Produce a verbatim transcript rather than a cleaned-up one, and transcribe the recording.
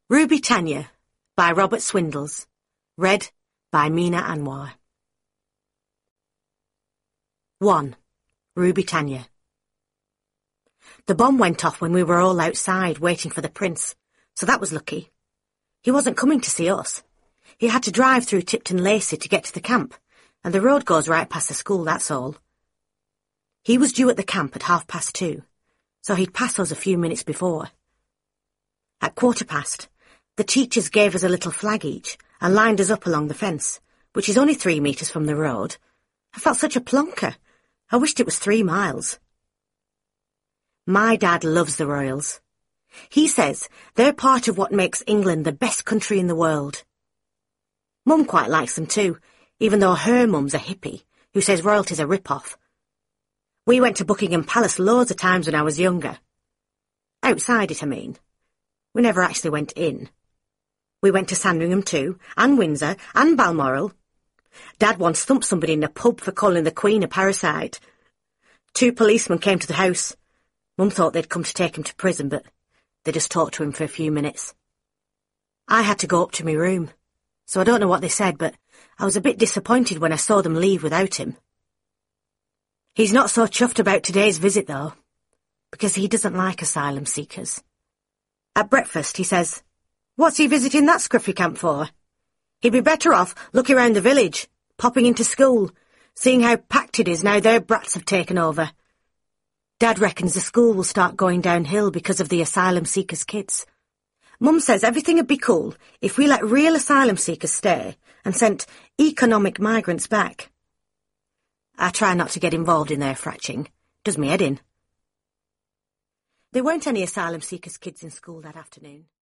Ruby Tanya by Robert Swindles. Read by Mina Anwar. one. Ruby Tanya. The bomb went off when we were all outside waiting for the prince, so that was lucky. He wasn't coming to see us. He had to drive through Tipton Lacey to get to the camp, and the road goes right past the school, that's all. He was due at the camp at half past two, so he'd pass us a few minutes before. At quarter past, the teachers gave us a little flag each and lined us up along the fence, which is only three metres from the road. I felt such a plonker. I wished it was three miles. My dad loves the Royals. He says they're part of what makes England the best country in the world. Mum quite likes them too, even though her mum's a hippie who says royalty's a rip-off. We went to Buckingham Palace loads of times when I was younger. Outside it, I mean. We never actually went in. We went to Sandringham too, and Windsor, and Balmoral. Dad once thumped somebody in a pub for calling the Queen a parasite. Two policemen came to the house. Mum thought they'd come to take him to prison, but they just talked to him for a few minutes. I had to go up to my room, so I don't know what they said, but I was a bit disappointed when I saw them leave without him. He's not so chuffed about today's visit, though, because he doesn't like asylum seekers. At breakfast, he says, "What's he visiting that scruffy camp for? He'd be better off looking round the village, popping into school, seeing how packed it is now their brats have taken over." Dad reckons the school will start going downhill because of the asylum seekers' kids. Mum says everything would be cool if we let real asylum seekers stay and sent economic migrants back. I try not to get involved in their fratching. Does me head in. There weren't any asylum seekers' kids in school that afternoon.